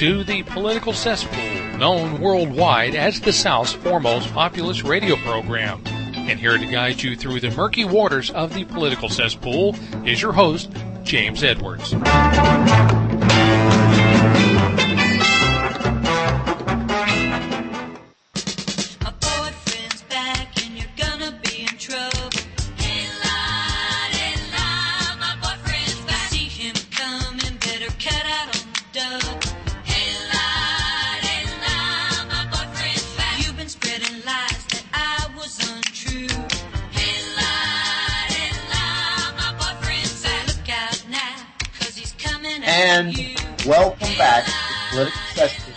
to the Political Cesspool, known worldwide as the South's foremost populist radio program. And here to guide you through the murky waters of the Political Cesspool is your host, James Edwards. And welcome back to Political Cesspool.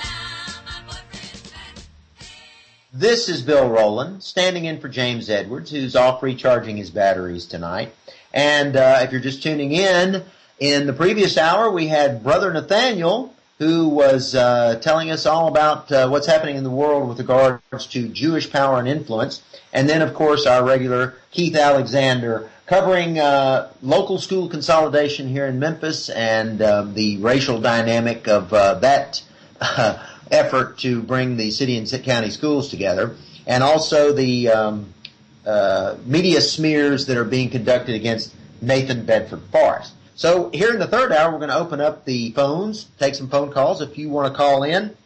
This is Bill Rowland, standing in for James Edwards, who's off recharging his batteries tonight. And if you're just tuning in the previous hour, we had Brother Nathaniel, who was telling us all about what's happening in the world with regards to Jewish power and influence. And then, of course, our regular Keith Alexander, covering local school consolidation here in Memphis and the racial dynamic of that effort to bring the city and county schools together, and also the media smears that are being conducted against Nathan Bedford Forrest. So here in the third hour, we're going to open up the phones, take some phone calls. If you want to call in,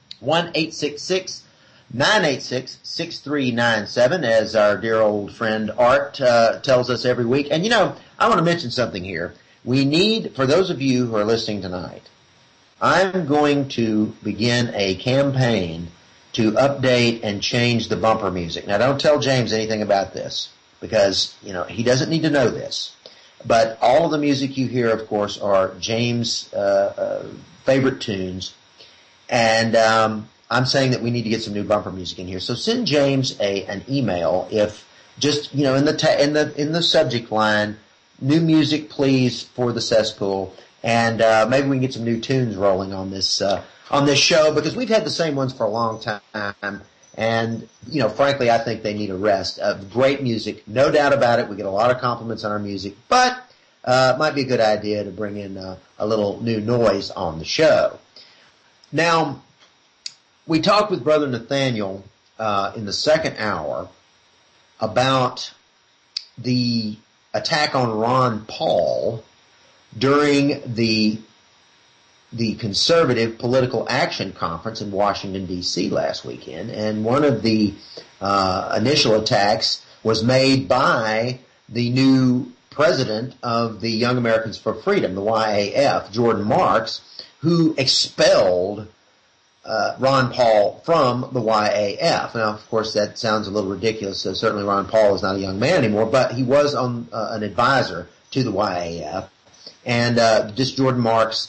1-866-986-6397, as our dear old friend Art tells us every week. And, you know, I want to mention something here. We need, for those of you who are listening tonight, I'm going to begin a campaign to update and change the bumper music. Now, don't tell James anything about this, because, you know, he doesn't need to know this. But all of the music you hear, of course, are James' favorite tunes. And I'm saying that we need to get some new bumper music in here. So send James an email if just, you know, in the subject line, new music please for the cesspool, and maybe we can get some new tunes rolling on this show, because we've had the same ones for a long time. And, you know, frankly, I think they need a rest. Great music, no doubt about it. We get a lot of compliments on our music, but it might be a good idea to bring in a little new noise on the show. Now, we talked with Brother Nathaniel in the second hour about the attack on Ron Paul during the Conservative Political Action Conference in Washington, D.C. last weekend. And one of the initial attacks was made by the new president of the Young Americans for Freedom, the YAF, Jordan Marks, who expelled Ron Paul from the YAF. Now, of course, that sounds a little ridiculous. So certainly Ron Paul is not a young man anymore, but he was on an advisor to the YAF. And this Jordan Marks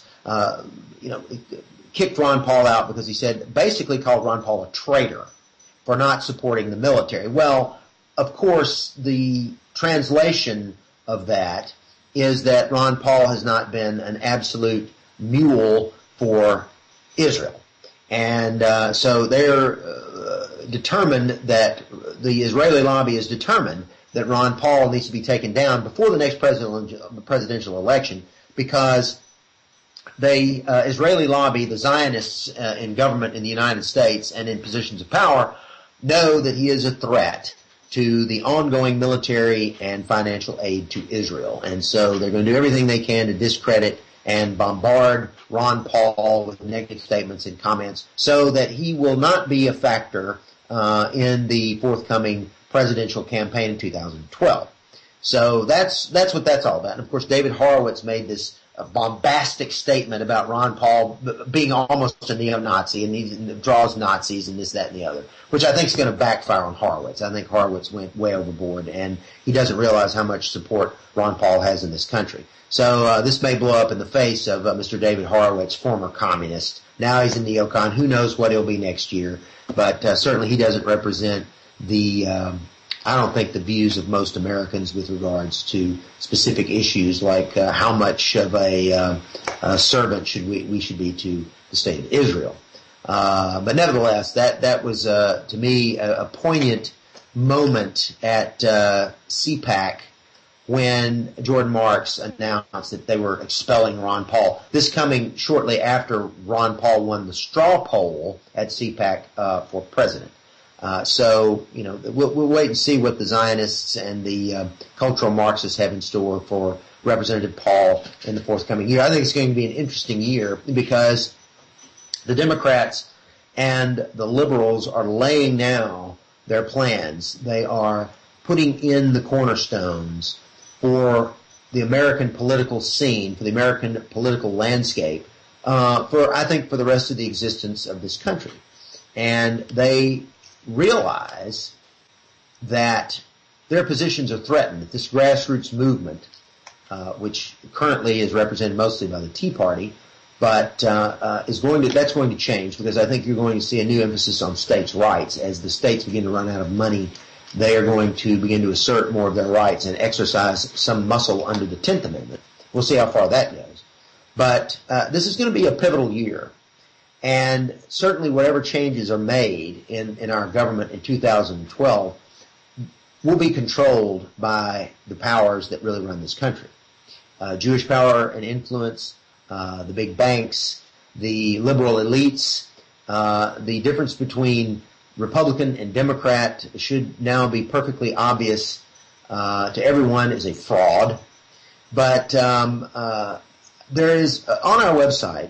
kicked Ron Paul out because he basically called Ron Paul a traitor for not supporting the military. Well, of course, the translation of that is that Ron Paul has not been an absolute mule for Israel. And so they're determined that the Israeli lobby is determined that Ron Paul needs to be taken down before the next presidential election, because the Israeli lobby, the Zionists in government in the United States and in positions of power, know that he is a threat to the ongoing military and financial aid to Israel. And so they're going to do everything they can to discredit and bombard Ron Paul with negative statements and comments so that he will not be a factor in the forthcoming presidential campaign in 2012. So that's what that's all about. And of course, David Horowitz made this bombastic statement about Ron Paul being almost a neo-Nazi, and he draws Nazis and this, that, and the other, which I think is going to backfire on Horowitz. I think Horowitz went way overboard, and he doesn't realize how much support Ron Paul has in this country. So this may blow up in the face of Mr. David Horowitz, former communist. Now he's a neocon. Who knows what he'll be next year? But certainly he doesn't represent I don't think the views of most Americans with regards to specific issues like how much of a servant we should be to the state of Israel. But nevertheless, that was to me a poignant moment at CPAC when Jordan Marks announced that they were expelling Ron Paul. This coming shortly after Ron Paul won the straw poll at CPAC for president. So we'll wait and see what the Zionists and the cultural Marxists have in store for Representative Paul in the forthcoming year. I think it's going to be an interesting year because the Democrats and the liberals are laying now their plans. They are putting in the cornerstones for the American political scene, for the American political landscape, I think for the rest of the existence of this country. And they realize that their positions are threatened, that this grassroots movement, which currently is represented mostly by the Tea Party, but that's going to change, because I think you're going to see a new emphasis on states' rights. As the states begin to run out of money, they are going to begin to assert more of their rights and exercise some muscle under the 10th Amendment. We'll see how far that goes. But this is going to be a pivotal year. And certainly whatever changes are made in our government in 2012 will be controlled by the powers that really run this country. Jewish power and influence, the big banks, the liberal elites, the difference between Republican and Democrat should now be perfectly obvious to everyone is a fraud. But there is on our website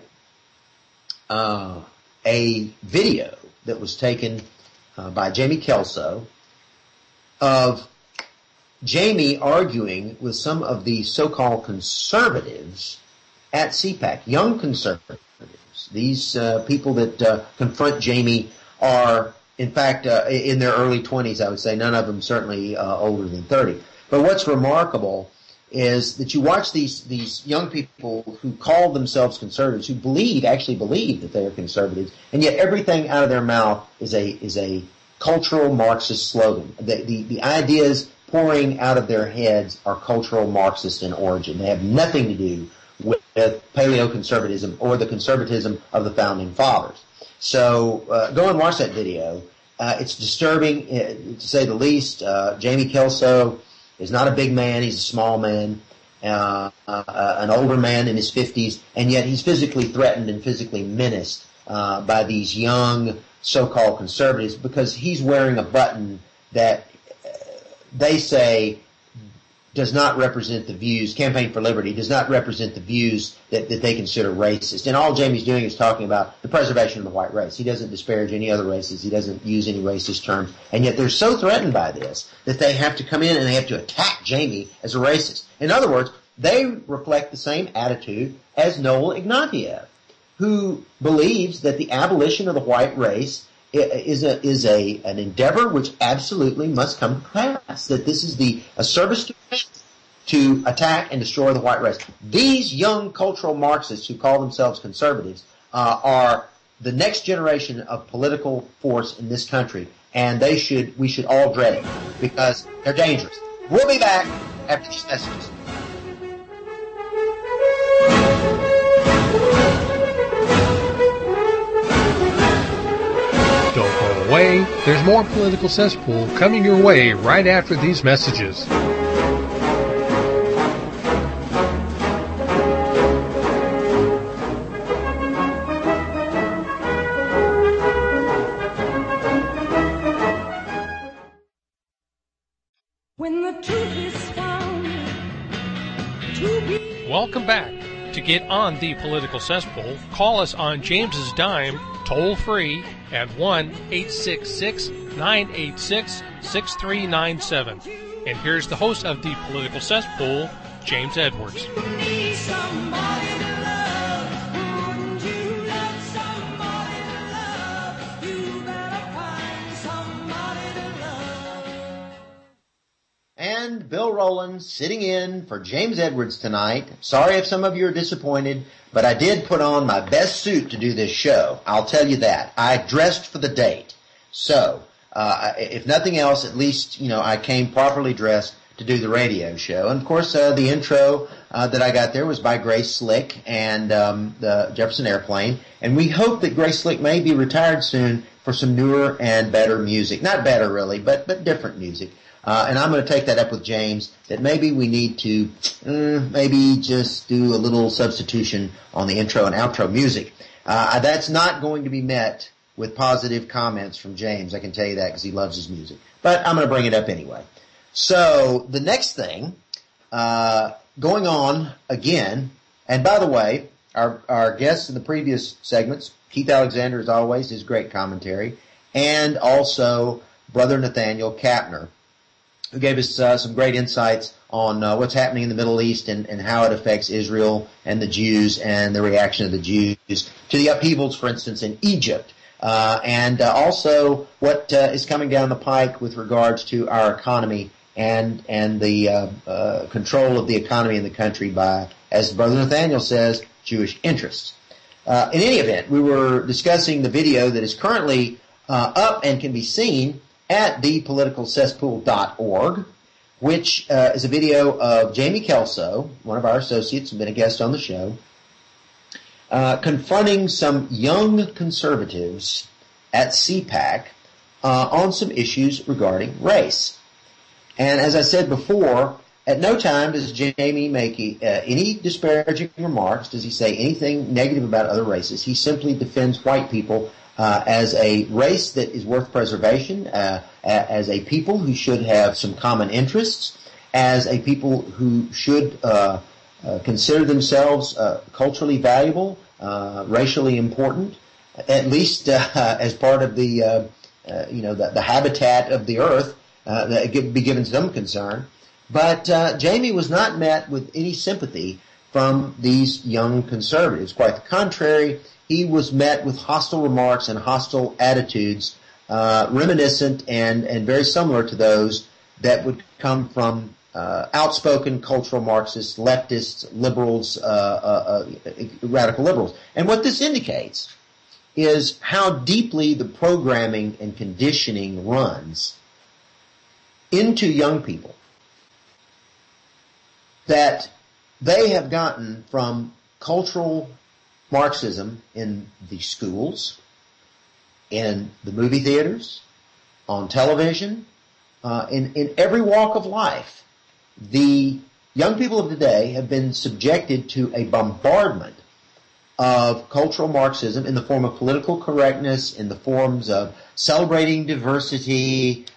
a video that was taken by Jamie Kelso of Jamie arguing with some of the so-called conservatives at CPAC, young conservatives. These people that confront Jamie are, in fact, in their early 20s, I would say. None of them certainly older than 30. But what's remarkable is that you watch these young people who call themselves conservatives, who actually believe that they are conservatives, and yet everything out of their mouth is a cultural Marxist slogan. The ideas pouring out of their heads are cultural Marxist in origin. They have nothing to do with paleoconservatism or the conservatism of the founding fathers. So go and watch that video. It's disturbing, to say the least. Jamie Kelso is not a big man. He's a small man, an older man in his 50s, and yet he's physically threatened and physically menaced by these young so-called conservatives because he's wearing a button that they say does not represent the views, Campaign for Liberty does not represent the views that they consider racist. And all Jamie's doing is talking about the preservation of the white race. He doesn't disparage any other races. He doesn't use any racist terms. And yet they're so threatened by this that they have to come in and they have to attack Jamie as a racist. In other words, they reflect the same attitude as Noel Ignatieff, who believes that the abolition of the white race is an endeavor which absolutely must come to pass, that this is a service to attack and destroy the white race. These young cultural Marxists who call themselves conservatives are the next generation of political force in this country, and we should all dread it because they're dangerous. We'll be back after these messages. Don't go away. There's more Political Cesspool coming your way right after these messages. When the truth is found to be... Welcome back. To get on the Political Cesspool, call us on James's dime, toll free at 1-866-986-6397. And here's the host of the Political Cesspool, James Edwards. And Bill Rowland sitting in for James Edwards tonight. Sorry if some of you are disappointed, but I did put on my best suit to do this show. I'll tell you that. I dressed for the date. So, if nothing else, at least, I came properly dressed to do the radio show. And of course, the intro that I got there was by Grace Slick and the Jefferson Airplane. And we hope that Grace Slick may be retired soon for some newer and better music. Not better, really, but different music. And I'm going to take that up with James, that maybe we need to maybe just do a little substitution on the intro and outro music. That's not going to be met with positive comments from James, I can tell you that, because he loves his music. But I'm going to bring it up anyway. So the next thing, going on again, and by the way, our guests in the previous segments, Keith Alexander, as always, his great commentary, and also Brother Nathaniel Kapner, who gave us some great insights on what's happening in the Middle East and how it affects Israel and the Jews and the reaction of the Jews to the upheavals, for instance, in Egypt. And also what is coming down the pike with regards to our economy and the control of the economy in the country by, as Brother Nathaniel says, Jewish interests. In any event, we were discussing the video that is currently up and can be seen at thepoliticalcesspool.org, which is a video of Jamie Kelso, one of our associates and been a guest on the show, confronting some young conservatives at CPAC on some issues regarding race. And as I said before, at no time does Jamie make any disparaging remarks. Does he say anything negative about other races? He simply defends white people as a race that is worth preservation, as a people who should have some common interests, as a people who should consider themselves culturally valuable, racially important, at least as part of the habitat of the earth, that be given some concern. But Jamie was not met with any sympathy from these young conservatives. Quite the contrary, he was met with hostile remarks and hostile attitudes, reminiscent and very similar to those that would come from outspoken cultural Marxists, leftists, liberals, radical liberals. And what this indicates is how deeply the programming and conditioning runs into young people, that they have gotten from cultural Marxism in the schools, in the movie theaters, on television, in every walk of life. The young people of today have been subjected to a bombardment of cultural Marxism in the form of political correctness, in the forms of celebrating diversity,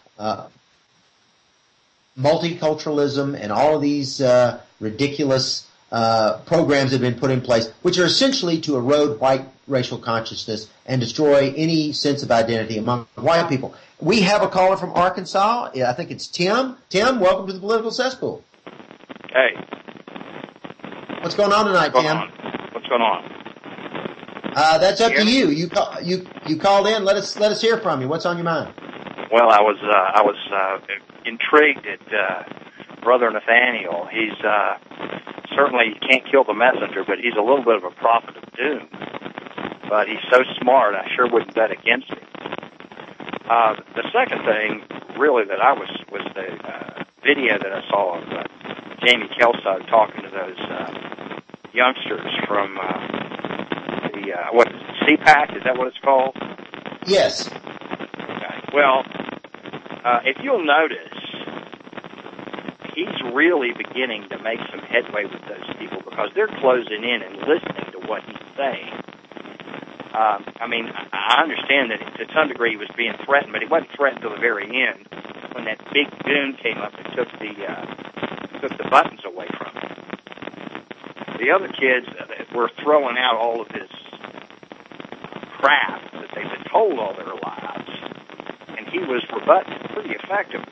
multiculturalism, and all of these ridiculous programs that have been put in place, which are essentially to erode white racial consciousness and destroy any sense of identity among white people. We have a caller from Arkansas. I think it's Tim. Tim, welcome to the Political Cesspool. Hey. What's going on tonight, Tim? What's going on? That's up to you. You called in. Let us hear from you. What's on your mind? Well, I was intrigued at Brother Nathaniel. He's certainly can't kill the messenger, but he's a little bit of a prophet of doom. But he's so smart, I sure wouldn't bet against him. The second thing, really, that I was the video that I saw of Jamie Kelso talking to those youngsters from what is it, CPAC? Is that what it's called? Yes. Okay. Well, if you'll notice, he's really beginning to make some headway with those people because they're closing in and listening to what he's saying. I understand that to some degree he was being threatened, but he wasn't threatened till the very end when that big goon came up and took the buttons away from him. The other kids were throwing out all of this crap that they've been told all their lives, and he was rebutting pretty effectively.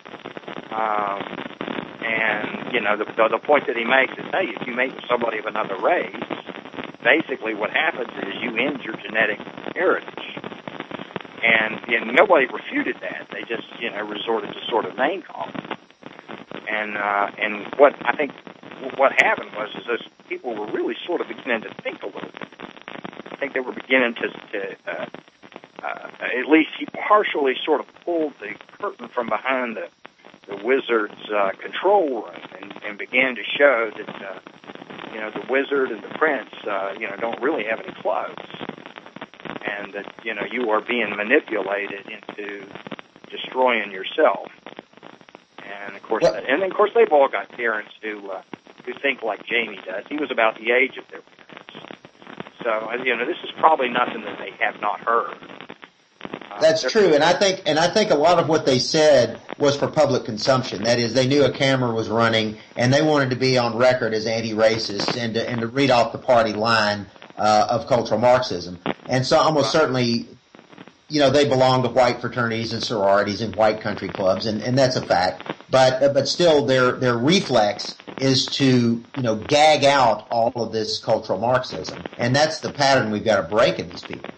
The point that he makes is, hey, if you mate with somebody of another race, basically what happens is you end your genetic heritage. And nobody refuted that. They just, resorted to sort of name calling. And what I think what happened was those people were really sort of beginning to think a little bit. I think they were beginning to at least he partially sort of pulled the curtain from behind the wizard's control room and began to show that the wizard and the prince don't really have any clothes, and that you are being manipulated into destroying yourself. course, and of course, they've all got parents who think like Jamie does. He was about the age of their parents. So, this is probably nothing that they have not heard. That's true, and I think a lot of what they said was for public consumption. That is, they knew a camera was running, and they wanted to be on record as anti-racist and to read off the party line of cultural Marxism. And so, almost certainly, they belong to white fraternities and sororities and white country clubs, and that's a fact. But still, their reflex is to gag out all of this cultural Marxism, and that's the pattern we've got to break in these people.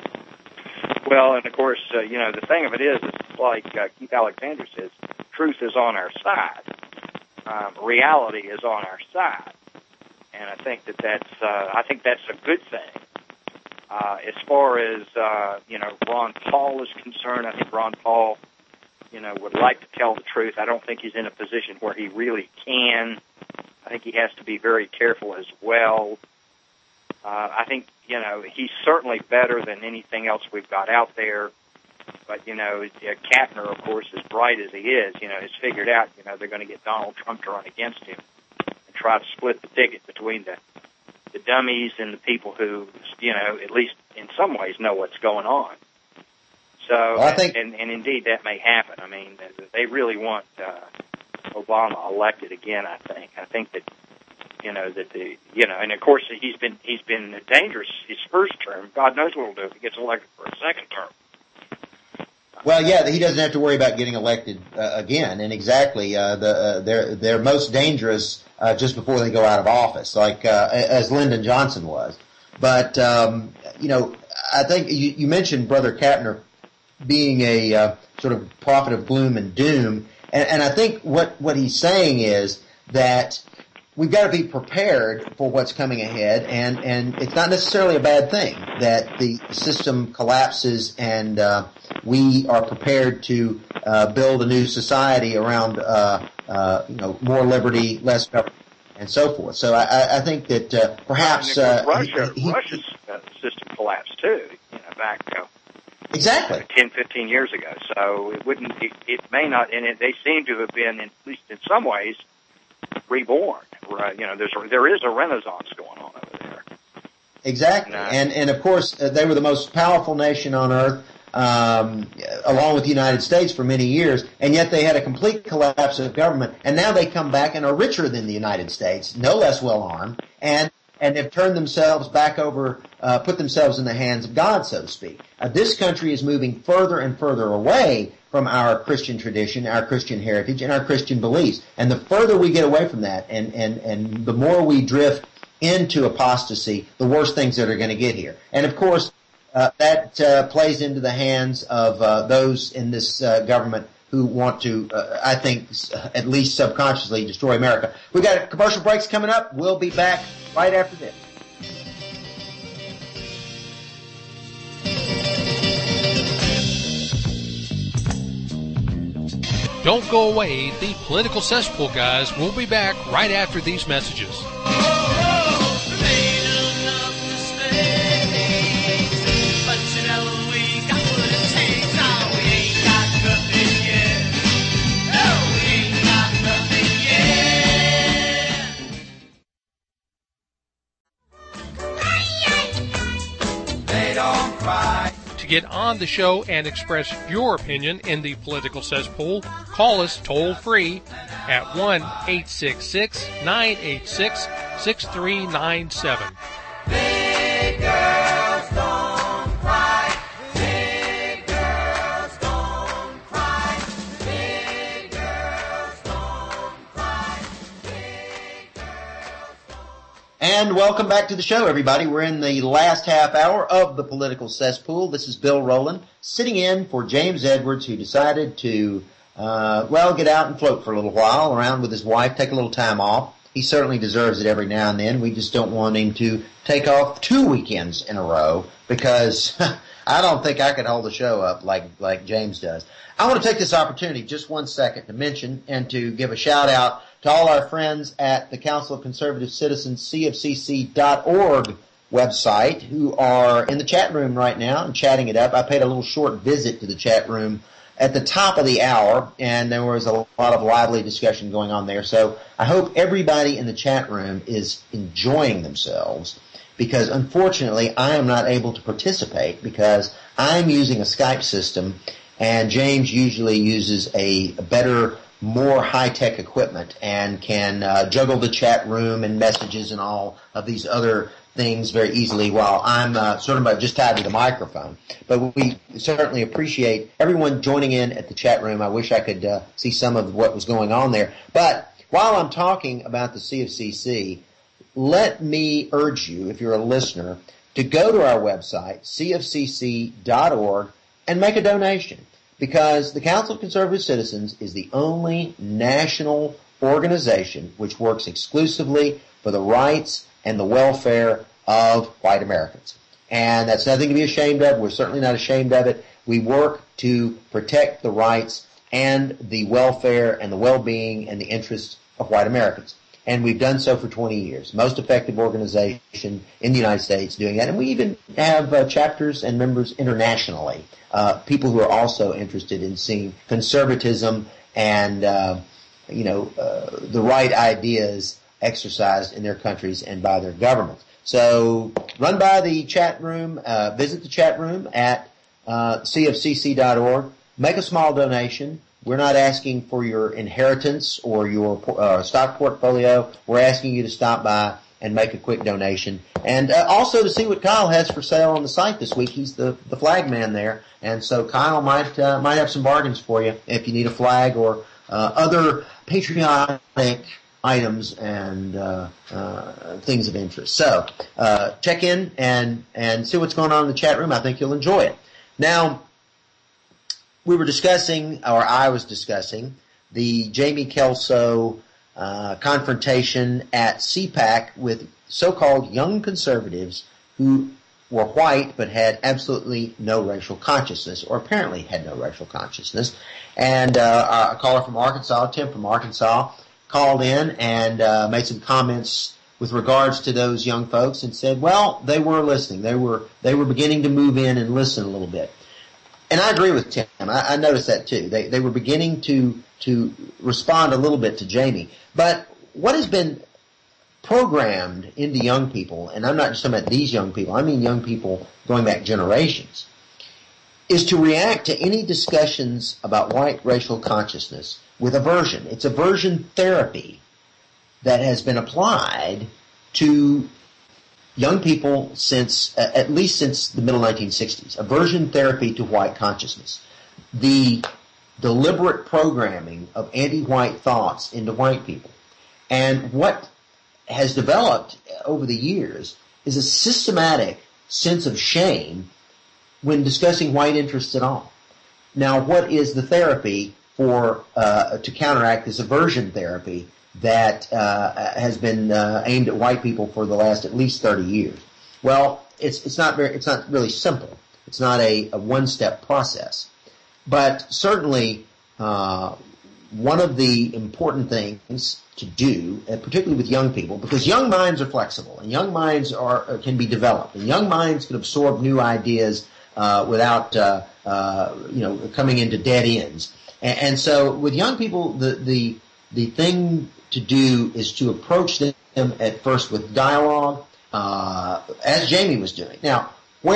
Well, and of course, the thing of it is, it's like Keith Alexander says, truth is on our side. Reality is on our side. And I think that's a good thing. As far as, Ron Paul is concerned, I think Ron Paul, would like to tell the truth. I don't think he's in a position where he really can. I think he has to be very careful as well. I think, he's certainly better than anything else we've got out there. But, Kapner, of course, as bright as he is, has figured out, they're going to get Donald Trump to run against him and try to split the ticket between the dummies and the people who, at least in some ways know what's going on. So, well, I think, and indeed that may happen. I mean, they really want Obama elected again, I think. I think that, and of course he's been dangerous his first term. God knows what he'll do if he gets elected for a second term. Well, yeah, he doesn't have to worry about getting elected again. And exactly, they're most dangerous just before they go out of office, like as Lyndon Johnson was. But I think you mentioned Brother Kapner being a sort of prophet of gloom and doom, and I think what he's saying is that we've got to be prepared for what's coming ahead, and it's not necessarily a bad thing that the system collapses and we are prepared to build a new society around more liberty, less government, and so forth. So I think that perhaps Russia's system collapsed too, back exactly 10, 15 years ago. So it may not, and they seem to have been, at least in some ways, reborn. Right? There is a renaissance going on over there. Exactly, and of course they were the most powerful nation on earth, along with the United States for many years, and yet they had a complete collapse of government, and now they come back and are richer than the United States, no less well armed, and have turned themselves back over, put themselves in the hands of God, so to speak. This country is moving further and further away from our Christian tradition, our Christian heritage, and our Christian beliefs. And the further we get away from that, and the more we drift into apostasy, the worse things that are going to get here. And of course, that plays into the hands of those in this government who want to, I think, at least subconsciously destroy America. We've got commercial breaks coming up. We'll be back right after this. Don't go away. The Political Cesspool guys will be back right after these messages. To get on the show and express your opinion in the Political Cesspool, call us toll-free at 1-866-986-6397. Big girls don't cry. Big girls don't cry. Big girls don't cry. Big girls don't. And welcome back to the show, everybody. We're in the last half hour of the Political Cesspool. This is Bill Rowland, sitting in for James Edwards, who decided to, get out and float for a little while around with his wife, take a little time off. He certainly deserves it every now and then. We just don't want him to take off 2 weekends in a row because I don't think I could hold the show up like James does. I want to take this opportunity just 1 second to mention and to give a shout out to all our friends at the Council of Conservative Citizens, CFCC.org website, who are in the chat room right now and chatting it up. I paid a little short visit to the chat room at the top of the hour, and there was a lot of lively discussion going on there. So I hope everybody in the chat room is enjoying themselves, because unfortunately I am not able to participate because I'm using a Skype system, and James usually uses a better, more high-tech equipment and can juggle the chat room and messages and all of these other things very easily, while I'm sort of just tied to the microphone. But we certainly appreciate everyone joining in at the chat room. I wish I could see some of what was going on there. But while I'm talking about the CFCC, let me urge you, if you're a listener, to go to our website, cfcc.org, and make a donation, because the Council of Conservative Citizens is the only national organization which works exclusively for the rights and the welfare of white Americans. And that's nothing to be ashamed of. We're certainly not ashamed of it. We work to protect the rights and the welfare and the well-being and the interests of white Americans. And we've done so for 20 years. Most effective organization in the United States doing that. And we even have chapters and members internationally, people who are also interested in seeing conservatism and, the right ideas exercised in their countries and by their governments. So run by the chat room, visit the chat room at cfcc.org, make a small donation. We're not asking for your inheritance or your stock portfolio. We're asking you to stop by and make a quick donation. And also to see what Kyle has for sale on the site this week. He's the flag man there. And so Kyle might have some bargains for you if you need a flag or other patriotic items and things of interest. So check in and see what's going on in the chat room. I think you'll enjoy it. Now, we were discussing, or I was discussing, the Jamie Kelso confrontation at CPAC with so-called young conservatives who were white but had absolutely no racial consciousness, or apparently had no racial consciousness. And a caller from Arkansas, Tim from Arkansas, called in and made some comments with regards to those young folks and said, well, they were listening. They were beginning to move in and listen a little bit. And I agree with Tim. I noticed that too. They were beginning to respond a little bit to Jamie. But what has been programmed into young people, and I'm not just talking about these young people, I mean young people going back generations, is to react to any discussions about white racial consciousness with aversion. It's aversion therapy that has been applied to young people since, at least since the middle 1960s. Aversion therapy to white consciousness. The deliberate programming of anti-white thoughts into white people. And what has developed over the years is a systematic sense of shame when discussing white interests at all. Now, what is the therapy for to counteract this aversion therapy that has been aimed at white people for the last at least 30 years? Well, it's not really simple. It's not a one-step process. But certainly, one of the important things to do, and particularly with young people, because young minds are flexible and young minds can be developed, and young minds can absorb new ideas without coming into dead ends. And so, with young people, the thing to do is to approach them at first with dialogue, as Jamie was doing. Now,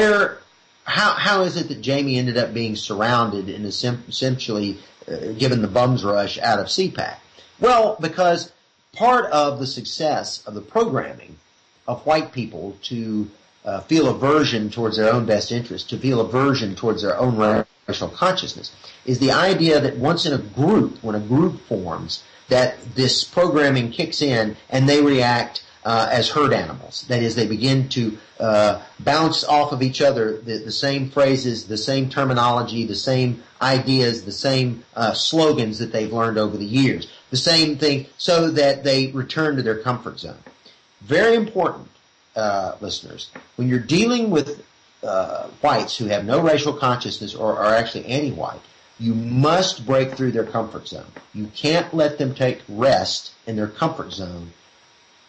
how is it that Jamie ended up being surrounded and essentially given the bum's rush out of CPAC? Well, because part of the success of the programming of white people to feel aversion towards their own best interest, to feel aversion towards their own racial consciousness, is the idea that once in a group, when a group forms, that this programming kicks in and they react as herd animals. That is, they begin to bounce off of each other the same phrases, the same terminology, the same ideas, the same slogans that they've learned over the years. The same thing, so that they return to their comfort zone. Very important, listeners, when you're dealing with whites who have no racial consciousness or are actually anti-white, you must break through their comfort zone. You can't let them take rest in their comfort zone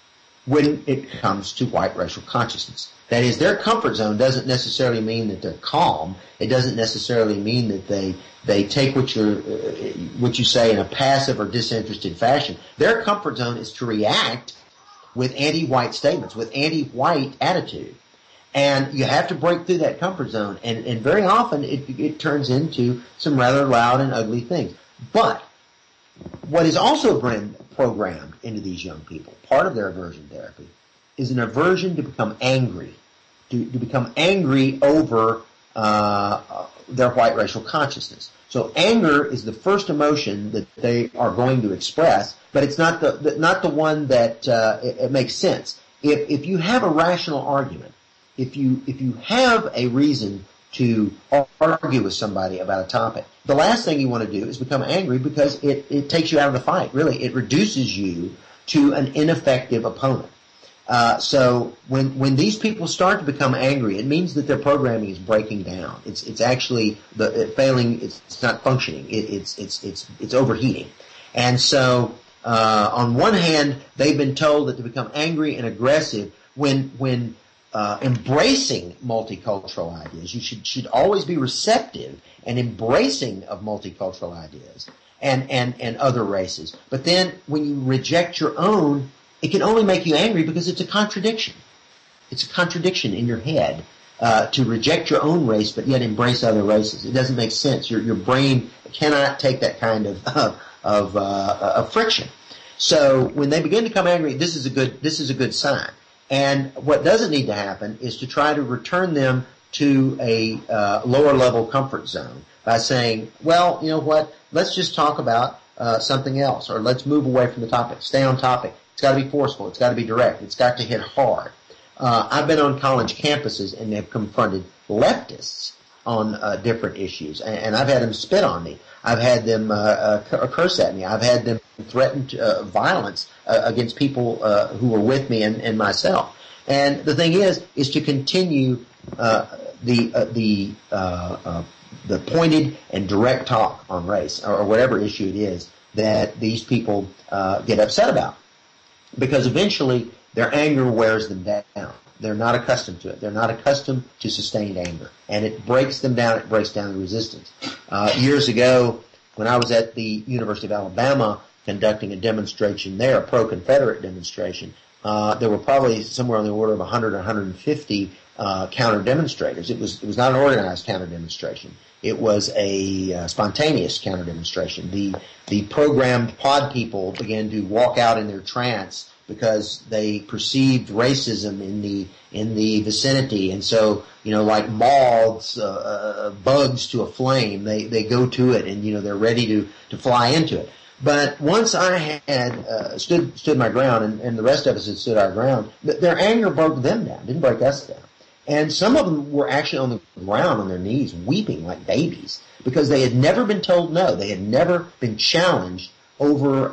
when it comes to white racial consciousness. That is, their comfort zone doesn't necessarily mean that they're calm. It doesn't necessarily mean that they take what you say in a passive or disinterested fashion. Their comfort zone is to react with anti-white statements, with anti-white attitude. And you have to break through that comfort zone. And very often it turns into some rather loud and ugly things. But what is also programmed into these young people, part of their aversion therapy, is an aversion to become angry, to become angry over their white racial consciousness. So anger is the first emotion that they are going to express, but it's not the one that it makes sense. If you have a rational argument, if you have a reason to argue with somebody about a topic, the last thing you want to do is become angry, because it takes you out of the fight. Really, it reduces you to an ineffective opponent. So when these people start to become angry, it means that their programming is breaking down. It's actually failing. It's not functioning. It's overheating. And so on one hand, they've been told that to become angry and aggressive when embracing multicultural ideas, you should always be receptive and embracing of multicultural ideas and other races. But then when you reject your own, it can only make you angry because it's a contradiction. It's a contradiction in your head to reject your own race but yet embrace other races. It doesn't make sense. Your brain cannot take that kind of friction. So when they begin to become angry, this is a good sign. And what doesn't need to happen is to try to return them to a lower level comfort zone by saying, well, you know what, let's just talk about something else, or let's move away from the topic, stay on topic. It's got to be forceful. It's got to be direct. It's got to hit hard. I've been on college campuses and have confronted leftists on different issues, and I've had them spit on me. I've had them curse at me. I've had them threaten violence against people who were with me and myself. And the thing is to continue the pointed and direct talk on race or whatever issue it is that these people get upset about, because eventually their anger wears them down. They're not accustomed to it. They're not accustomed to sustained anger. And it breaks them down. It breaks down the resistance. Years ago, when I was at the University of Alabama conducting a demonstration there, a pro-Confederate demonstration, there were probably somewhere on the order of 100 or 150 counter-demonstrators. It was not an organized counter-demonstration. It was a spontaneous counter-demonstration. The programmed pod people began to walk out in their trance because they perceived racism in the vicinity, and so like moths, bugs to a flame, they go to it, and they're ready to fly into it. But once I had stood my ground, and the rest of us had stood our ground, their anger broke them down, didn't break us down. And some of them were actually on the ground on their knees weeping like babies because they had never been told no. They had never been challenged over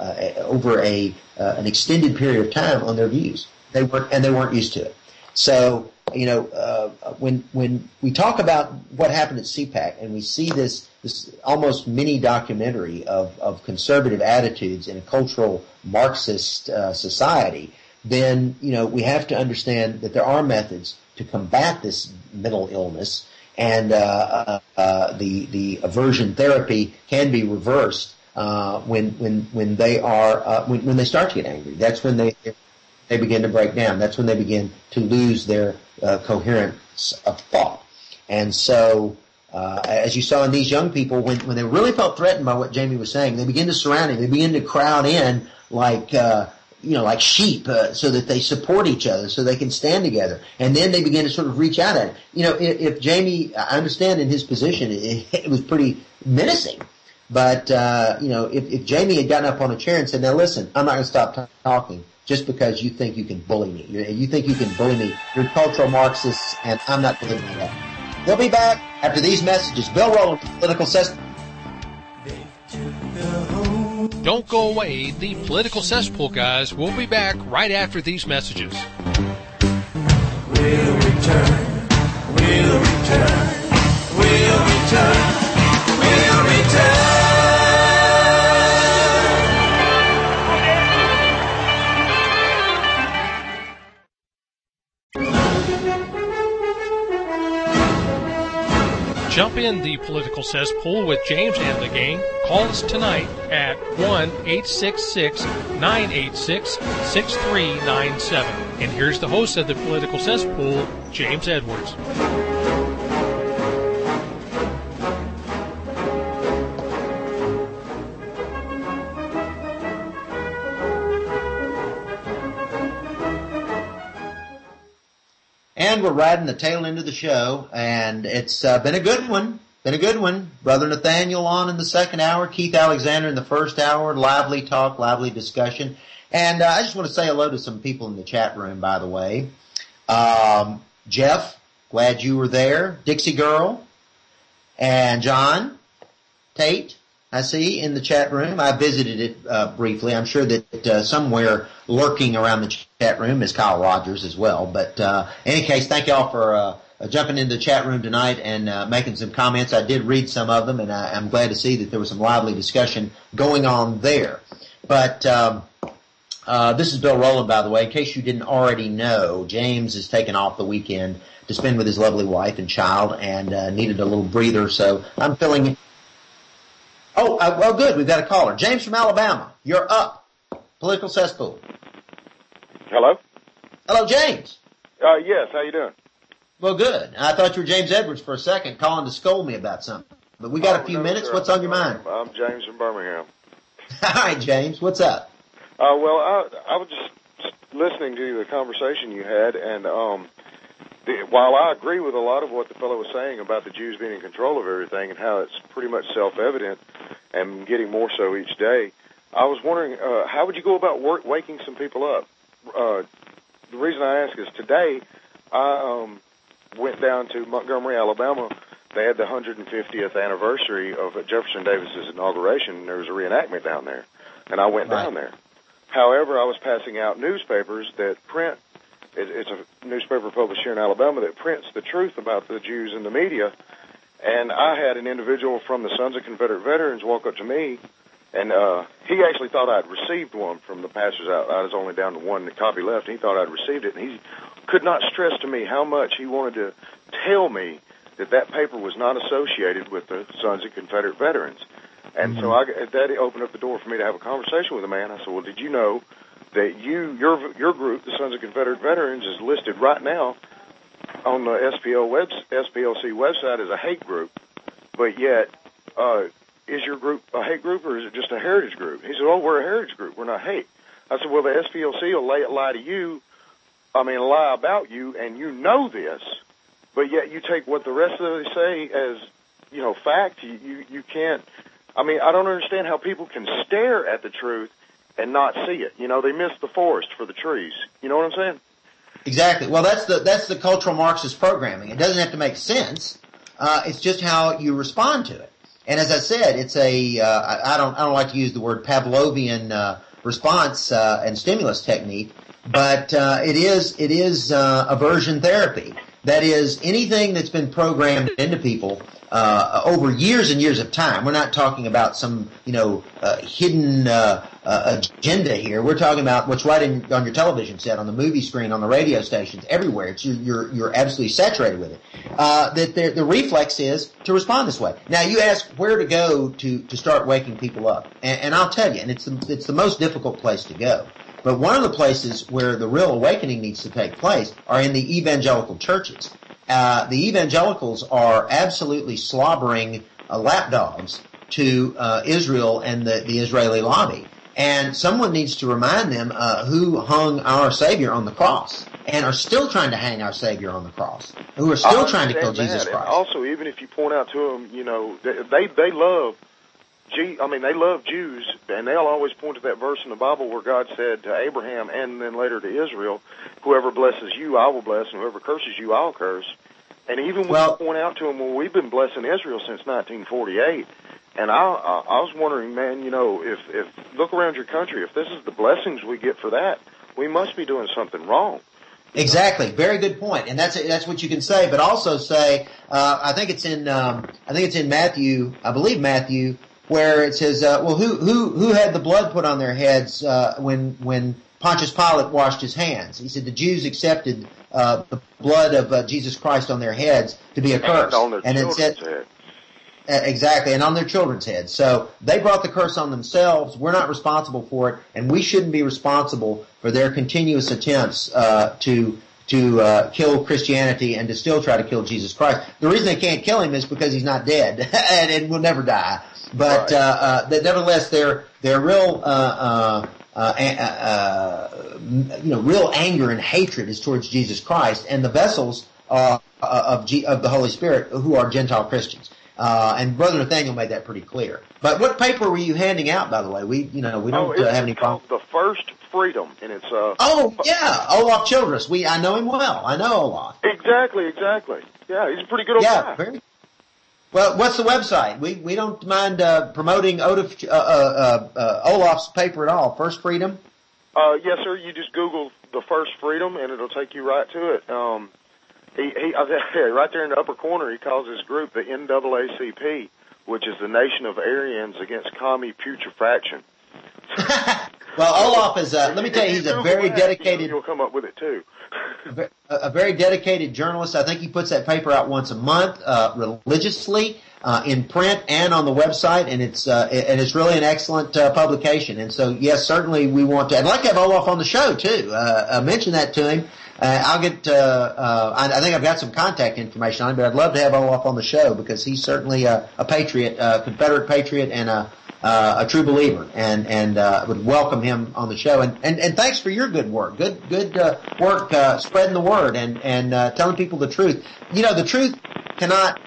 an extended period of time on their views. They weren't used to it. So when we talk about what happened at CPAC and we see this almost mini documentary of conservative attitudes in a cultural Marxist society, then we have to understand that there are methods to combat this mental illness, and the aversion therapy can be reversed when they start to get angry. That's when they begin to break down. That's when they begin to lose their coherence of thought. And so, as you saw in these young people, when they really felt threatened by what Jamie was saying, they begin to surround him. They begin to crowd in like sheep, so that they support each other, so they can stand together. And then they begin to sort of reach out at him. If Jamie, I understand in his position, it was pretty menacing. But, if Jamie had gotten up on a chair and said, now listen, I'm not going to stop talking just because you think you can bully me. You think you can bully me. You're cultural Marxists, and I'm not believing that. We'll be back after these messages. Bill Rowland, Political Cesspool. Don't go away. The Political Cesspool guys will be back right after these messages. We'll return. We'll return. We'll return. We'll return. Jump in the political cesspool with James and the gang. Call us tonight at 1-866-986-6397. And here's the host of the political cesspool, James Edwards. And we're riding the tail end of the show, and it's been a good one. Brother Nathaniel on in the second hour, Keith Alexander in the first hour, lively talk, lively discussion. And I just want to say hello to some people in the chat room, by the way. Jeff, glad you were there. Dixie Girl and John Tate, I see in the chat room. I visited it briefly. I'm sure that somewhere lurking around the chat room is Kyle Rogers as well. But in any case, thank y'all for jumping into the chat room tonight and making some comments. I did read some of them, and I'm glad to see that there was some lively discussion going on there. But this is Bill Rowland, by the way. In case you didn't already know, James is taking off the weekend to spend with his lovely wife and child and needed a little breather, so I'm filling. Oh, well, good. We've got a caller. James from Alabama. You're up. Political cesspool. Hello? Hello, James. Yes. How you doing? Well, good. I thought you were James Edwards for a second, calling to scold me about something. But we got a few minutes. Sir. What's on your mind? I'm James from Birmingham. All right, James. What's up? Well, I was just listening to the conversation you had, and while I agree with a lot of what the fellow was saying about the Jews being in control of everything and how it's pretty much self-evident and getting more so each day, I was wondering, how would you go about waking some people up? The reason I ask is today I went down to Montgomery, Alabama. They had the 150th anniversary of Jefferson Davis's inauguration, and there was a reenactment down there, and I went down there. However, I was passing out newspapers that print. It's a newspaper published here in Alabama that prints the truth about the Jews in the media. And I had an individual from the Sons of Confederate Veterans walk up to me, and he actually thought I'd received one from the pastors out. I was only down to one copy left, and he thought I'd received it. And he could not stress to me how much he wanted to tell me that that paper was not associated with the Sons of Confederate Veterans. And so that opened up the door for me to have a conversation with the man. I said, well, did you know that your group, the Sons of Confederate Veterans, is listed right now on the SPLC website as a hate group, but yet is your group a hate group or is it just a heritage group? He said, oh, we're a heritage group. We're not hate. I said, well, the SPLC will lie about you, and you know this, but yet you take what the rest of them say as, fact. You can't. I mean, I don't understand how people can stare at the truth and not see it. They miss the forest for the trees. You know what I'm saying? Exactly. Well, that's the cultural Marxist programming. It doesn't have to make sense. It's just how you respond to it. And as I said, it's I don't like to use the word Pavlovian response and stimulus technique, but it is aversion therapy. That is, anything that's been programmed into people over years and years of time. We're not talking about some hidden agenda here. We're talking about what's right on your television set, on the movie screen, on the radio stations, everywhere. It's you're absolutely saturated with it. That the reflex is to respond this way. Now you ask where to go to start waking people up, and I'll tell you, and it's the most difficult place to go. But one of the places where the real awakening needs to take place are in the evangelical churches. The evangelicals are absolutely slobbering lapdogs to Israel and the Israeli lobby. And someone needs to remind them who hung our Savior on the cross and are still trying to hang our Savior on the cross, who are still trying to kill Jesus Christ. And also, even if you point out to them, they love they love Jews, and they'll always point to that verse in the Bible where God said to Abraham and then later to Israel, whoever blesses you, I will bless, and whoever curses you, I'll curse. And even when you point out to them, well, we've been blessing Israel since 1948, and I was wondering, man, if look around your country, if this is the blessings we get for that, we must be doing something wrong. Exactly. Very good point. And that's what you can say, but also say, I think it's in Matthew, I believe Matthew, where it says, who had the blood put on their heads when Pontius Pilate washed his hands. He said the Jews accepted the blood of Jesus Christ on their heads to be a curse. And on their children's head. Exactly, and on their children's heads. So they brought the curse on themselves. We're not responsible for it, and we shouldn't be responsible for their continuous attempts to kill Christianity and to still try to kill Jesus Christ. The reason they can't kill him is because he's not dead and will never die. But nevertheless, their real real anger and hatred is towards Jesus Christ and the vessels of the Holy Spirit, who are Gentile Christians. And Brother Nathaniel made that pretty clear. But what paper were you handing out, by the way? We don't have any problem. The First Freedom, and it's Olaf Childress. I know him well. I know Olaf. Exactly. Yeah, he's a pretty good old guy. Very. Well, what's the website? We don't mind promoting Olaf's paper at all. First Freedom. Yes, sir. You just Google the First Freedom, and it'll take you right to it. He right there in the upper corner, he calls his group the NAACP, which is the Nation of Aryans Against Commie Putrefaction. Well, Olaf is, let me tell you, he's a very dedicated... You'll come up with it, too. A very dedicated journalist. I think he puts that paper out once a month, religiously, in print and on the website, and it's really an excellent publication. And so, yes, certainly we want to... I'd like to have Olaf on the show, too. Mention that to him. I'll get, I think I've got some contact information on him, but I'd love to have Olaf on the show because he's certainly a patriot, a Confederate patriot and a true believer, and would welcome him on the show. And thanks for your good work. Good work, spreading the word and telling people the truth. You know, the truth cannot,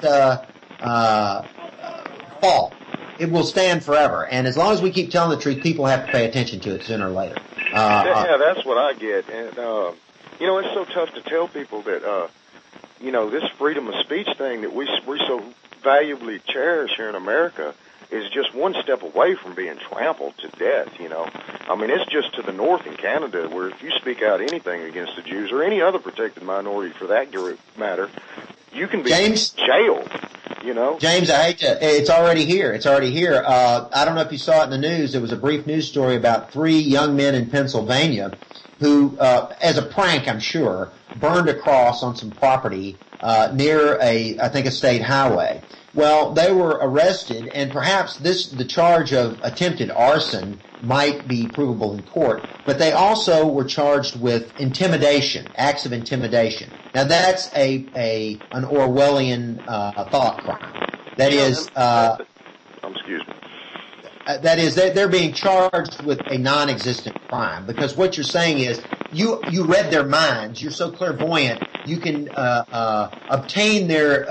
fall. It will stand forever. And as long as we keep telling the truth, people have to pay attention to it sooner or later. That's what I get. And, it's so tough to tell people that, this freedom of speech thing that we so valuably cherish here in America is just one step away from being trampled to death, I mean, it's just to the north in Canada where if you speak out anything against the Jews or any other protected minority for that matter, you can be jailed, James, I hate to, it's already here. I don't know if you saw it in the news. There was a brief news story about 3 young men in Pennsylvania who, as a prank, I'm sure, burned a cross on some property near a state highway. Well, they were arrested, and perhaps the charge of attempted arson might be provable in court, but they also were charged with intimidation, acts of intimidation. Now that's an Orwellian thought crime. That is, excuse me. That is, they're being charged with a non-existent crime because what you're saying is you read their minds. You're so clairvoyant. You can obtain their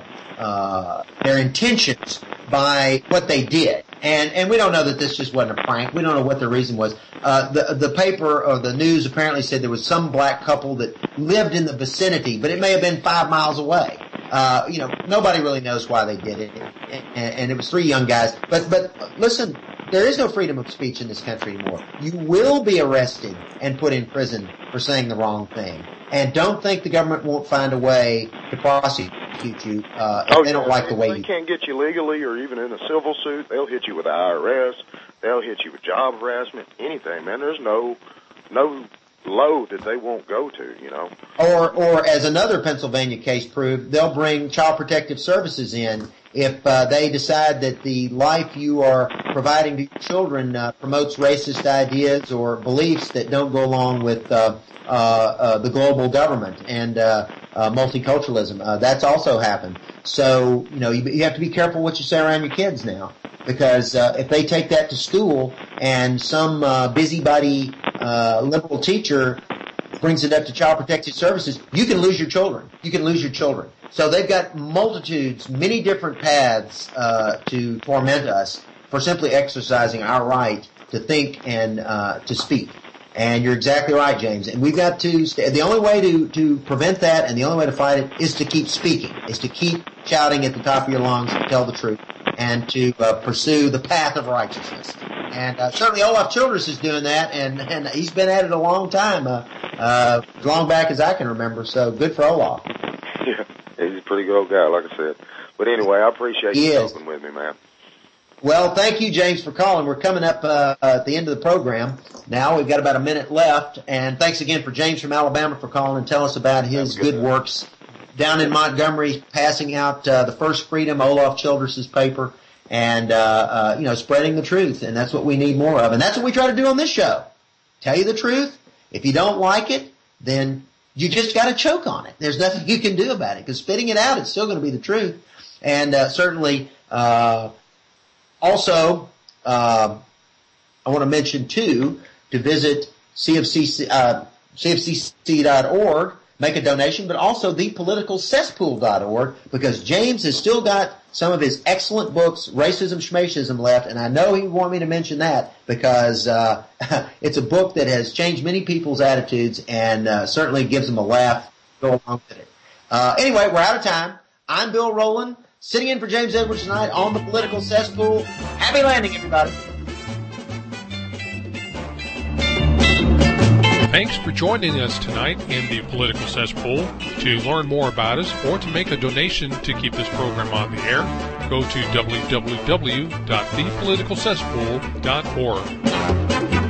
intentions by what they did. And we don't know that this just wasn't a prank. We don't know what the reason was. The paper or the news apparently said there was some black couple that lived in the vicinity, but it may have been 5 miles away. Nobody really knows why they did it. And it was 3 young guys. But listen, there is no freedom of speech in this country anymore. You will be arrested and put in prison for saying the wrong thing. And don't think the government won't find a way to prosecute you if they don't like the way they can't get you legally or even in a civil suit. They'll hit you with the IRS. They'll hit you with job harassment, anything, man. There's no low that they won't go to, Or as another Pennsylvania case proved, they'll bring Child Protective Services in if they decide that the life you are providing to your children promotes racist ideas or beliefs that don't go along with the global government and multiculturalism. That's also happened. So, you have to be careful what you say around your kids now. Because if they take that to school and some busybody liberal teacher brings it up to Child Protective Services, you can lose your children. So they've got many different paths to torment us for simply exercising our right to think and to speak. And you're exactly right, James. And we've got to the only way to prevent that and the only way to fight it is to keep speaking, is to keep shouting at the top of your lungs to tell the truth and to pursue the path of righteousness. And certainly Olaf Childress is doing that, and he's been at it a long time, as long back as I can remember. So good for Olaf. Yeah, he's a pretty good old guy, like I said. But anyway, I appreciate you talking with me, man. Well, thank you, James, for calling. We're coming up at the end of the program now. We've got about a minute left. And thanks again for James from Alabama for calling and tell us about his good works down in Montgomery, passing out the First Freedom, Olaf Childress's paper, and spreading the truth. And that's what we need more of. And that's what we try to do on this show. Tell you the truth. If you don't like it, then you just got to choke on it. There's nothing you can do about it, because spitting it out, it's still going to be the truth. And certainly, also, I want to mention too to visit CFCC.org, make a donation, but also thepoliticalcesspool.org, because James has still got some of his excellent books, Racism, Schmacism, left, and I know he would want me to mention that because it's a book that has changed many people's attitudes and certainly gives them a laugh to go along with it. Anyway, we're out of time. I'm Bill Rowland, sitting in for James Edwards tonight on the Political Cesspool. Happy landing, everybody. Thanks for joining us tonight in the Political Cesspool. To learn more about us or to make a donation to keep this program on the air, go to www.thepoliticalcesspool.org.